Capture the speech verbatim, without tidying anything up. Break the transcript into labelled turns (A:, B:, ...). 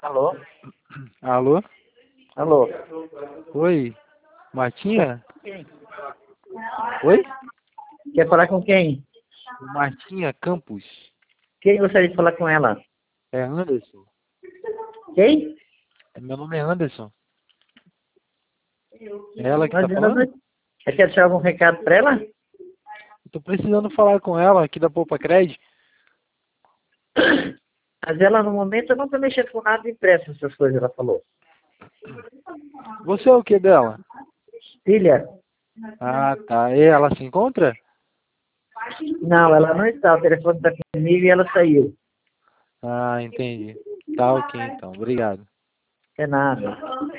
A: Alô?
B: Alô?
A: Alô?
B: Oi? Martinha?
A: Quem?
B: Oi?
A: Quer falar com quem?
B: Martinha Campos.
A: Quem gostaria de falar com ela?
B: É Anderson.
A: Quem?
B: Meu nome é Anderson. É ela que
A: Mas
B: tá
A: ela
B: falando?
A: não... Você quer deixar algum recado para ela?
B: Eu tô precisando falar com ela aqui da Poupa Cred.
A: Mas ela, no momento, não está mexendo com nada impresso, essas coisas, ela falou.
B: Você é o que dela?
A: Filha?
B: Ah, tá. E ela se encontra?
A: Não, ela não está. O telefone está comigo e ela saiu.
B: Ah, entendi. Tá ok então. Obrigado.
A: É nada.